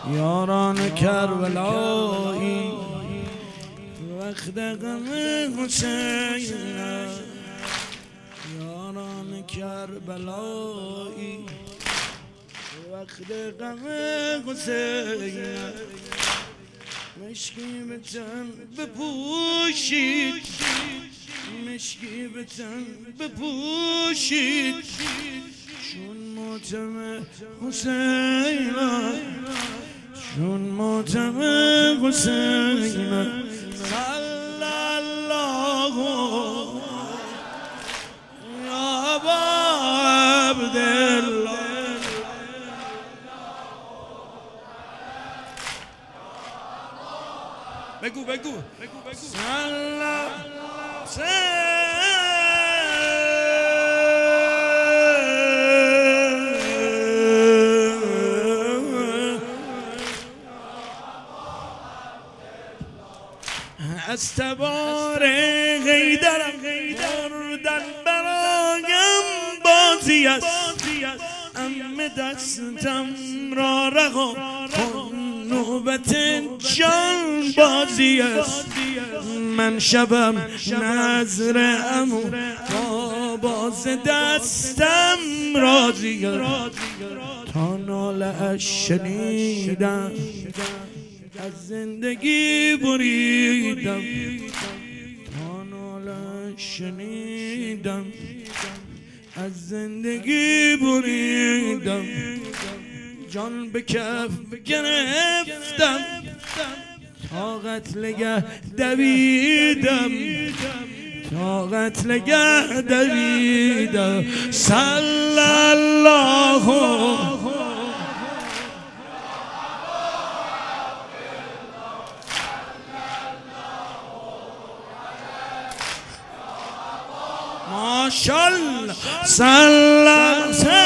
یاران کربلایی وقت غم حسین، یاران کربلایی وقت غم حسین، مشکی به تن بپوشید، مشکی به تن بپوشید، چون ماتم حسین، چون ماتم حسین، صلی الله یا ابا عبدالله. بگو بگو از تبار غیدرم بردن برایم بازی است، ام دستم را رها کن، نوبت جان بازی است. من شبم نظر امو تا باز دستم راضی است. تا ناله اش شنیدم از زندگی بریدم، تا ناله اش شنیدم از زندگی بریدم، جان به کف گرفتم تا قتل گه دویدم، تا قتل گه دویدم. صلی الله ماشاءالله صلی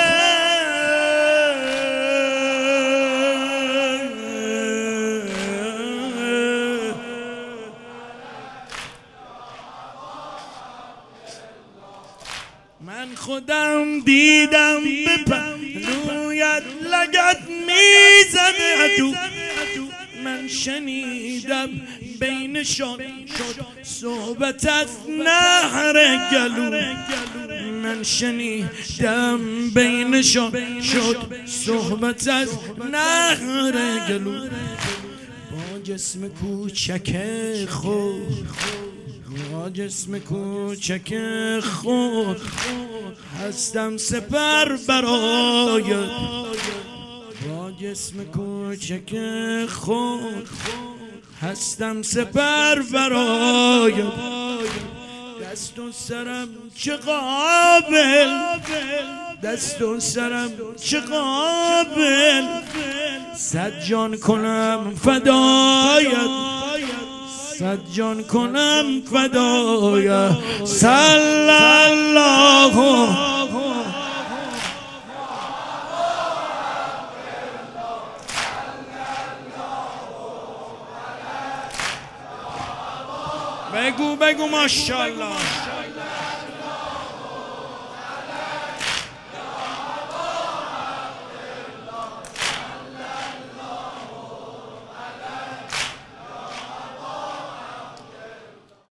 من خودم دیدم به پهلویت لگد میزد عدو، من شنیدم بینشان شد صحبت از نهر گلو، من شنیدم بینشان شد صحبت از نهر گلو. با جسم کوچک خود، با جسم کوچک خود هستم سپر برایت، با جسم کوچک خود هستم سپر برایت. دست و سرم چه قابل، دست و سرم چه قابل، صد جان کنم فدایت، صد جان کنم فدایت. صلی الله بگو بگو ماشاءالله.